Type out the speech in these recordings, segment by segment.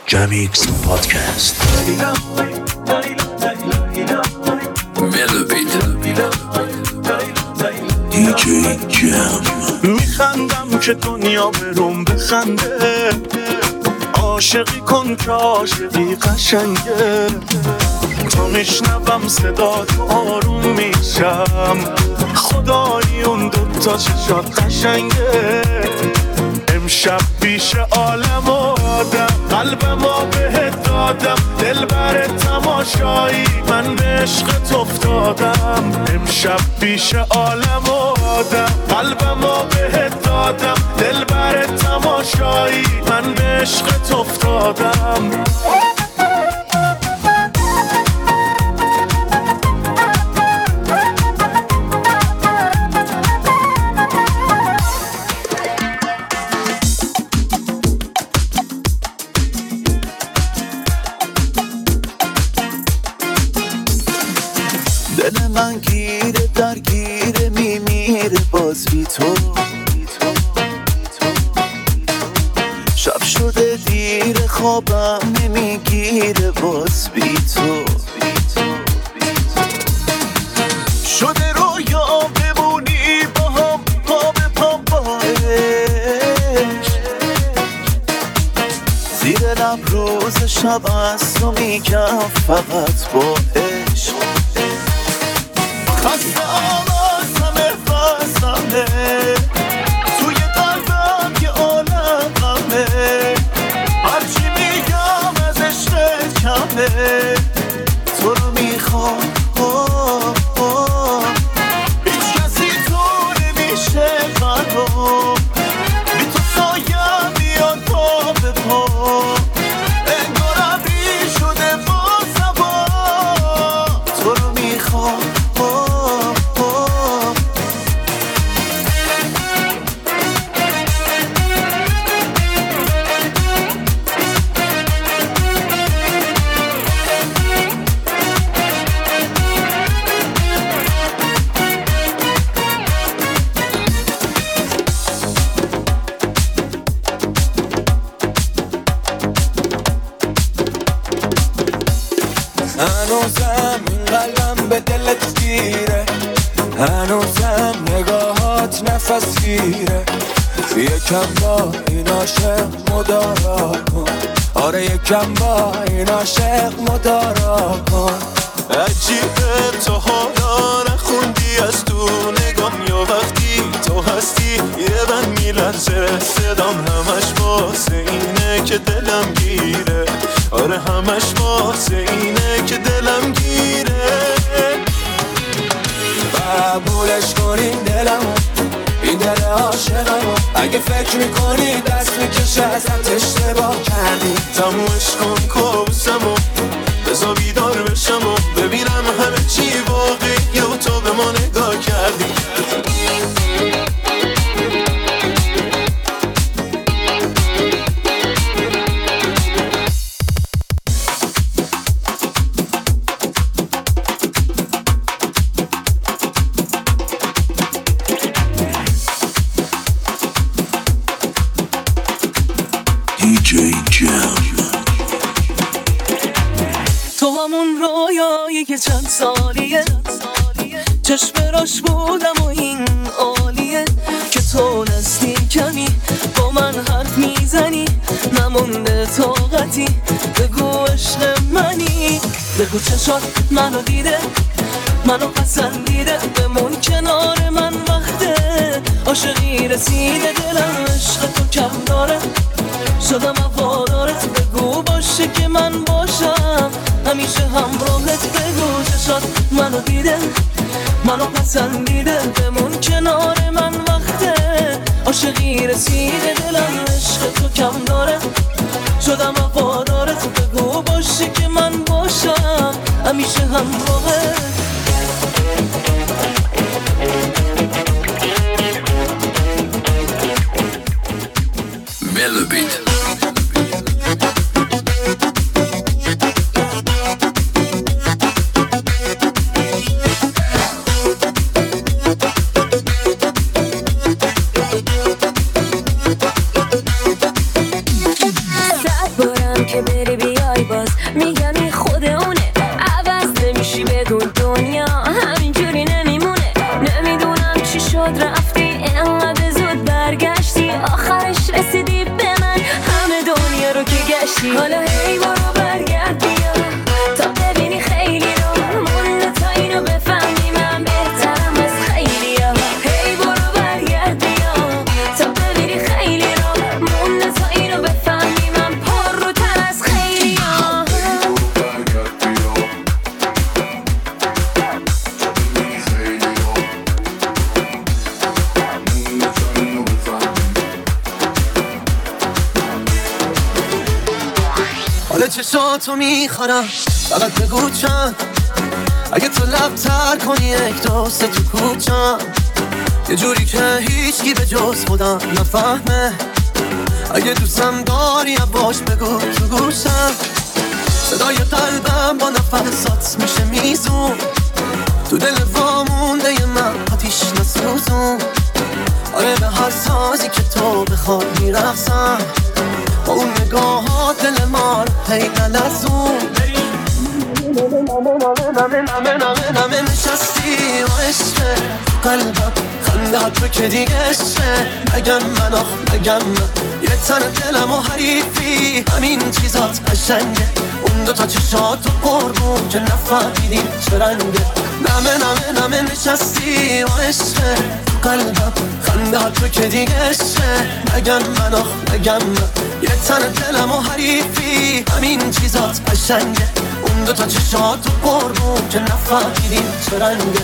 جمیکس پادکست. دیجی جم. میخندم که دنیا بروم بخنده، عاشقی کن که عاشقی قشنگه. تا میشنوم صدا تو آروم میشم، خدایی اون دوتا چشات قشنگه. امشب پیش عالم آدم، قلبمو بهت دادم، دل بر تماشایی من به عشقت افتادم. امشب پیش عالم آدم، قلبمو بهت دادم، دل بر تماشایی من به عشقت افتادم. دل من گیره درگیره میمیره باز بی تو. شب شده دیر خوابم نمیگیره باز بی تو. شده رویا بمونی با هم پا به پا با عشق. زیر لب روز شب از تو میگم فقط با عشق. خسته آوازمه فازمه توی قلبم یه عالم غمه. هرچی میگم از عشق کمه، تو رو میخوام هیچ کسی تو نمیشه قلبم. بی تو سایم میاد پا به پا، انگارم بی شده با زبا. تو رو میخوام هنوزم این قلبم به دلت گیره، هنوزم نگاهات نفس گیره. یکم با این عاشق مدارا کن، آره یکم با این عاشق مدارا کن. عجیبه تو حالا نخوندی از تو نگام، یا وقتی تو هستی یه بند میلرزه صدام. همش واسه اینه که دلم گیره، آره همش واسه اینه که دلم گیره. قبولش کنین دلمو، این دل عاشقمو. اگه فکر میکنی دست میکشه ازت اشتباه کردی. تمومش کن کابوسمو، بذار بیدار بشم و ببینم همه چی واقعی و تو به ما نگاه کردی. دیجی جم. تو همون رویایی که چند سالیه چشم راش بودم و این عالیه که تو نزدیکمی با من حرف میزنی، نمونده طاقتی بگو عشق منی. بگو چشات منو دیده، منو پسندیده، بمون کنار من وقته. عاشقی رسیده دلم عشق تو کم داره، شدم وفادارت. بگو باشه که من باشم همیشه همراهت. بگو چشات منو دیده، منو پسندیده، بمون کنار من وقته. عاشقی رسیده دلم عشق تو کم داره، شدم وفادارت. بگو باشه که من باشم همیشه همراهت. ملوبیت. که بری بیای باز میگم این خود اونه. عوض نمیشی بگو دنیا همینجوری نمیمونه. نمیدونم چی شد رفتی اینقدر زود برگشتی، آخرش رسیدی به من همه دنیا رو که گشتی. حالا هی برو برگرد بیا تا ببینی خیلی رو مونده تا اینو بفهمی من بهترم از خیلی ها. هی برو برگرد بیا تا ببینی خیلی رو مونده تا اینو بفهمی من پر رو تر از خیلی ها. حالا چشاتو میخورم فقط بگو چند، اگه تو لب تر کنی یک دو سه تو کوچم، یه جوری که هیچکی به جز خودم نفهمه. اگه دوستم داری باش بگو تو گوشم، صدای قلبم با نفسات میشه میزون، تو دل وامونده من آتیش نسوزون. آره به هر سازی که تو بخواد میرقصم، با اون نگاهات دل ما رو هی نلرزون. نمه نشستی و عشقه قلبم خندهات رو که دیگه عشقه. مگم من آخ مگم من یه تن دلم و حریفی، همین چیزات قشنگه. اون دوتا چشات و قربون که نفهمیدیم چه رنگه. نمه نشستی و عشقه قلبم خندهات رو که دیگه عشقه. مگم من آخ مگم من یه تن دلم و حریفی، همین چیزات قشنگه. اون دوتا چشات و قربون که نفهمیدیم چه رنگه.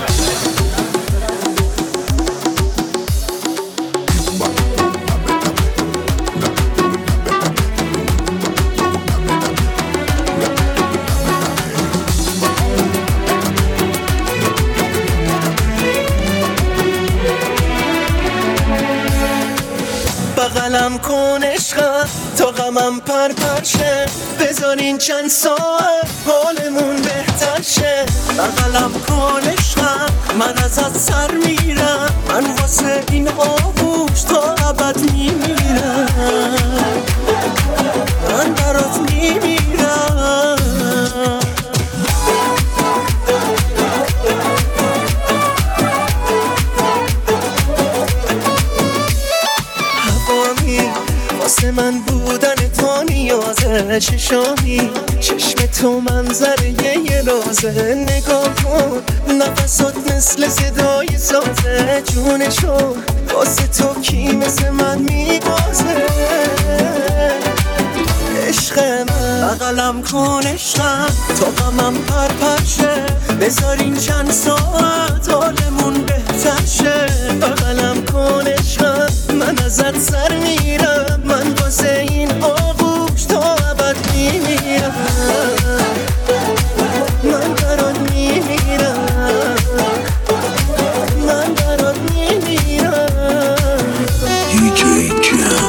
بغلم کن عشقم تا غمم پرشه، بذارین چند ساعت حالمون بهتر شه. بغلم کن عشقم من ازت سر میرم، من واسه این آغوش تا ابد میمیرم، من برات میمیرم. واسه من بودن تو نیازه، چشامی چشم تو منظره یه لازه. نگاه کن نفسات مثل صدای سازه، جونشو واسه تو کی مثل من میبازه. عشق من بغلم کن عشقم تا غمم پرشه، بذارین چند ساعت حالمون بهتر شه. بغلم کن عشقم من ازت سر میرم، من واسه این آغوش تا ابد میمیرم، من برات میمیرم، من برات میمیرم. DJ Jam.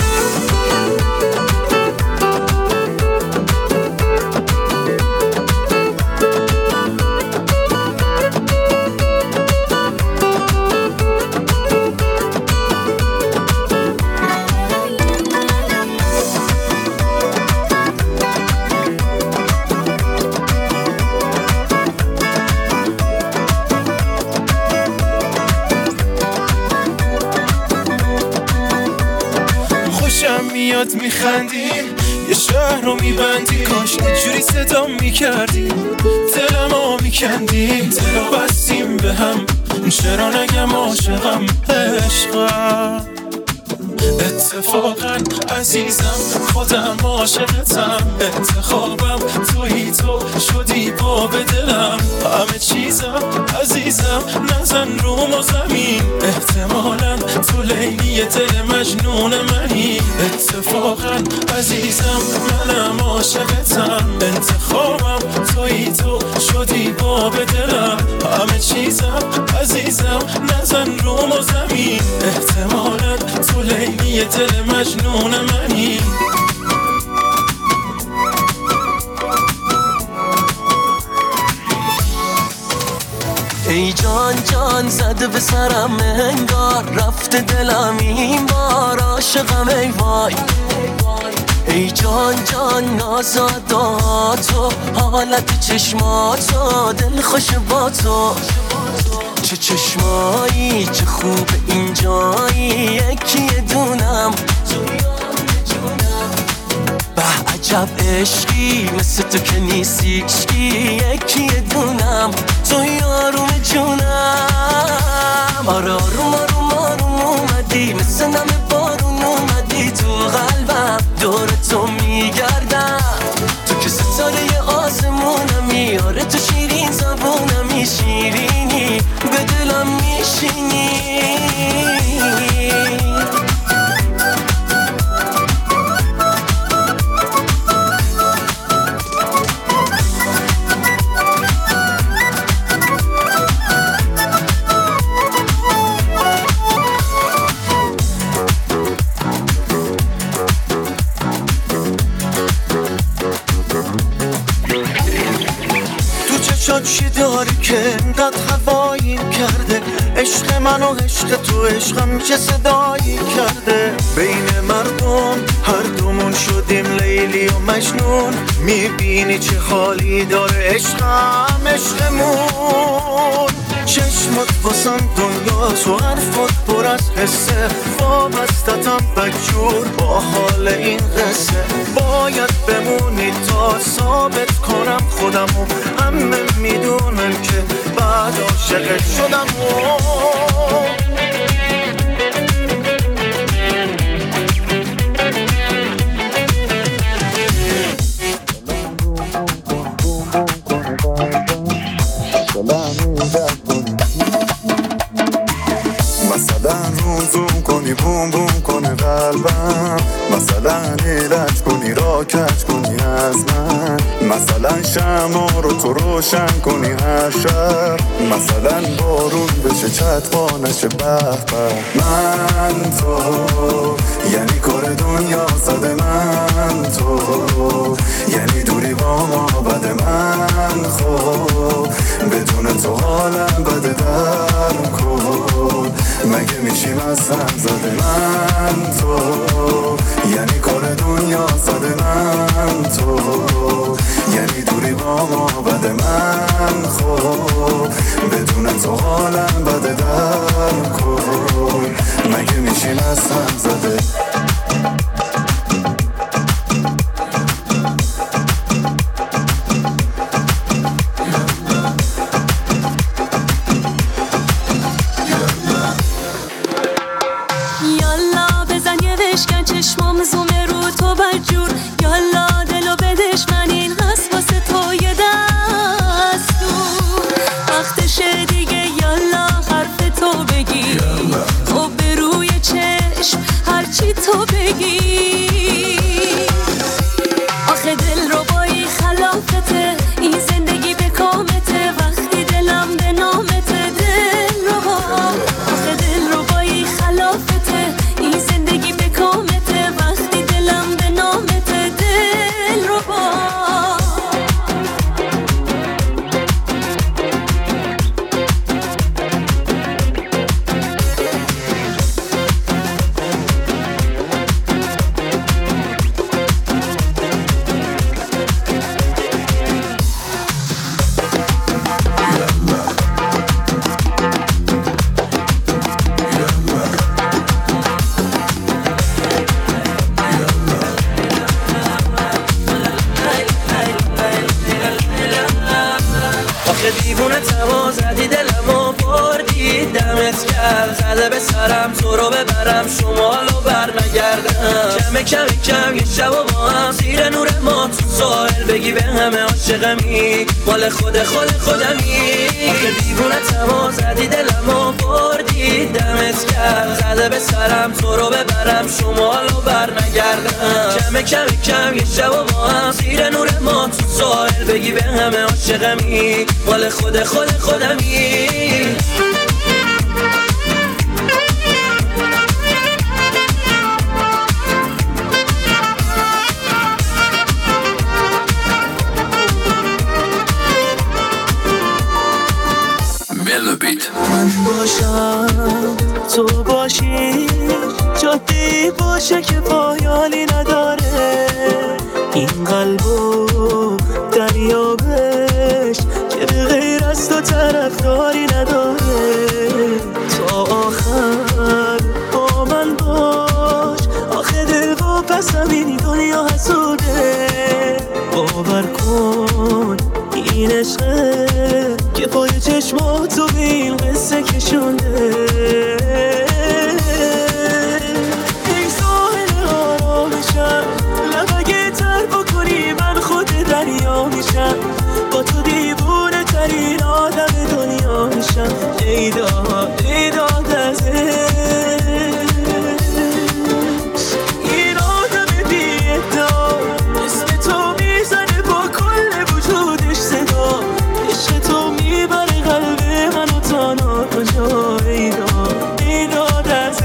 میاد میخندیم یه شهر رو میبندی، کاش اینجوری صدا میکردی دلمو میکندی. دلو بستیم به هم چرا نگم عاشقم عشقم. اتفاقا عزیزم خودم عاشقتم، انتخابم تویی تو شدی باب دلم. همه چیزم عزیزم نزن روم و زمین، احتمالا تو لیلی دل مجنون منی. اتفاقا عزیزم منم عاشقتم، انتخابم تویی تو شدی باب دلم. همه چیزم عزیزم نزن روم و زمین، احتمالا تو لیلی دل مجنون منی. ای جان جان زده به سرم انگار، رفته دلم این بار عاشقم ای وای. ای جان جان نازاداتو، حالت چشماتو دل خوش با تو. چه چشمایی چه خوب اینجایی، یکی دونم به عجب عشقی مثل تو که نیستیشکی، یکی دونم تو یاروم جونم. آره آروم آروم آروم اومدی، مثل نم بارون اومدی تو قلبم، دور تو میگردم. تو که ستاره آسمونمی، آره تو شیرین زبونمی، شیرینی به دلم میشینی. چی داری که انقدر هواییم کرده، عشق من و عشق تو عشقم چه صدایی کرده. بین مردم هر دومون شدیم لیلی و مجنون، میبینی چه حالی داره عشقم عشقمون. چشمت واسم دنیاست و حرفت پر از حسه، وابستتم بدجور با حال این قصه. باید بمونی تا ثابت کنم خودمو، همه میدونن که بعد عاشقت شدم. مثلا روزون کنی بوم بوم کنه قلبم، مثلا ایلج کنی را کج کنی از من، مثلا شمع رو تو روشن کنی هر شب، مثلا بارون بشه چتقا نشه به به. من تو یعنی کار دنیا زده، من تو یعنی دوری با ما بده. من خب بدون تو حالم بده، در کن مگه میشیم از هم زده. من تو یعنی کار دنیا زده، من تو یعنی دوری با ما بده. من خب بدون تو حالم بده، در کن مگه میشیم از هم زده. چشمام زومه رو تو بدجور، یالا دلو بدش من این هست واسه تو یه دستور. وقتشه دیگه یالا حرف تو بگی، خب به روی چشم هرچی تو بگی. آخه دل رو بایی خلافته، این زندگی به کامته، وقتی دلم به نامته. دل رو با آخه دل رو بایی خلافته، این زندگی به کامته، دیوونه تما زدی دلمو بردی، دمت گرم زده به سرم تو رو ببرم شمالو برنگردم. کم کم کم یه شب و با هم زیر نور ما تو ساحل بگی به همه عاشقمی، مال خودمی. آخه دیوونه تما زدی دلمو بردی، دمت گرم زده به سرم تو رو ببرم شمالو برنگردم. کم کم کم یه شب و با هم زیر نور ما تو ساحل بگی به همه عاشقمی، مال خودمی. من باشم تو باشی، جاده‌ای باشه که پایانی نداره. این قلبو دریابش که به غیر از تو طرفداری نداره. تا آخر با من باش، آخه دل و پس همین دنیا حسوده. باور کن این عشقه که پای چشماتو به این قصه کشونده. این ساحل آرامشم، لب اگه تر بکنی من خود دریا میشم. با تو دیوونه ترین آدم دنیا میشم. ای داد از این آدم بی ادعا، اسم تو میزنه با کل وجودش صدا. عشق تو میبره قلب منو تا ناکجا. ای داد از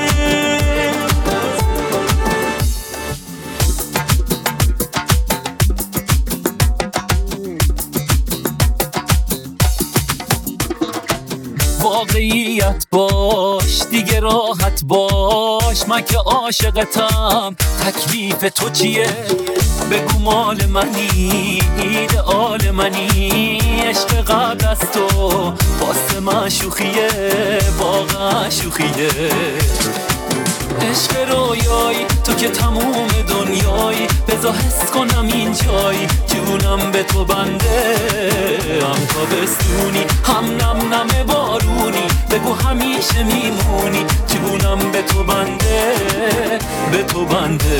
واقعیت باش، دیگه راحت باش. من که عاشقتم، تکلیف تو چیه؟ بگو مال منی، ایدئال منی. عشق قبل از تو واسه من شوخیه، واقعا شوخیه. عشق رویایی تو که تموم دنیایی، بذار حس کنم این جایی. جونم به تو بنده، هم تابستونی هم نم نم بارونی. بگو همیشه میمونی، جونم به تو بنده، به تو بنده.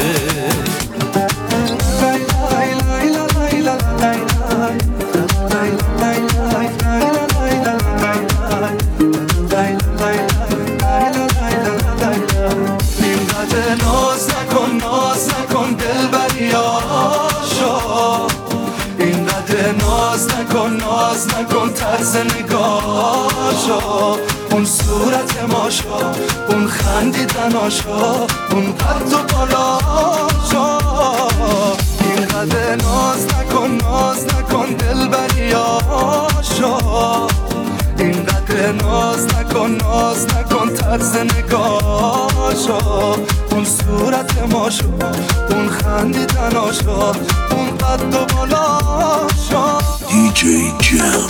ناز نکن دلبریاشو، اینقدر ناز نکن طرز نگاهشو. اون صورت ماشو، اون خندیدناشو، اون قد و بالاشو. اینقدر ناز نکن دلبریاشو، اینقدر ناز نکن طرز نگاهشو. اون صورت ماشو، اون خندیدناشو، اون قد و بالاشو. DJ Jam.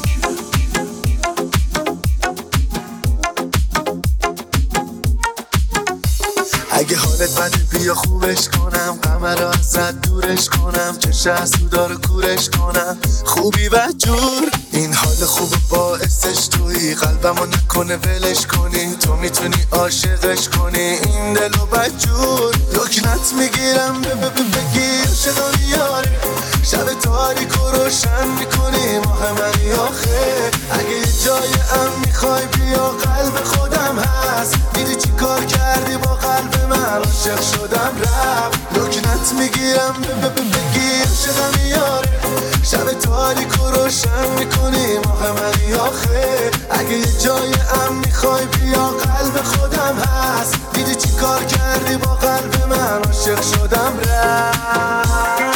اگه حالت بده بیا خوبش کنم، غم رو ازت دورش کنم، چش حسودا رو کورش کنم. خوبی بدجور این حال خوب باعثش تویی، قلبمو نکنه ولش کنی. تو میتونی عاشقش کنی این دلو بدجور. لکنت میگیرم بگیر عاشقم یاره، شب تاریک و روشن میکنی ماه منی آخه. اگه یه جای میخوای بیا قلب خودم هست. دیدی چی کار کردی با قلب من، عاشق شدم رفت. لکنت میگیرم بگیر عاشقم یاره، شب تاریک و روشن میکنی ماه منی آخه. اگه یه جای میخوای بیا قلب خودم هست. دیدی چی کار کردی با قلب من، عاشق شدم رفت.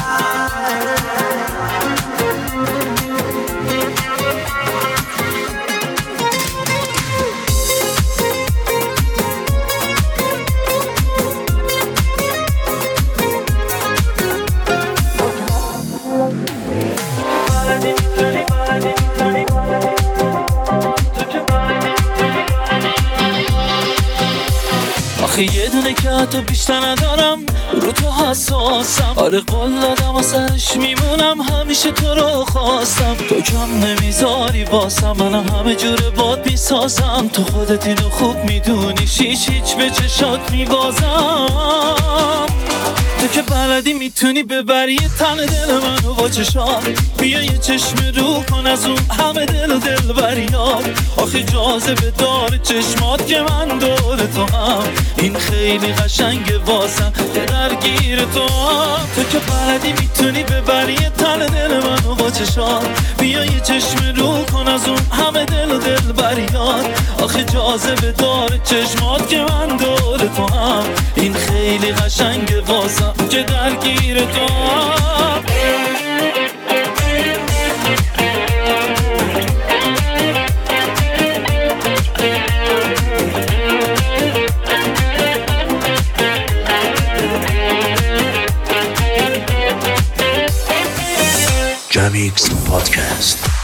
آخه یه دونه که حتی بیشتر ندارم، رو تو حساسم. آره قول دادم و سرش میمونم، همیشه تو رو خواستم. تو کم نمیذاری واسم، منم همه جور باد میسازم. تو خودت اینو خوب میدونی، هیچ به چشات میبازم. تو که بلدی میتونی ببری تن دل منو با چشات. بیا یه چشم رو کن از اون همه دل و دل بریات. آخه جاذبه داره چشمات که من دور تو هم. این خیلی قشنگه واسم که درگیر تو هم. تو که بلدی میتونی ببری تن دل منو با چشات. بیا یه چشم رو کن از اون همه دل و دل بریات. آخه جاذبه داره چشمات که من دور تو هم. این خیلی قشنگه واسم که درگیر تو هم. Jamix Podcast.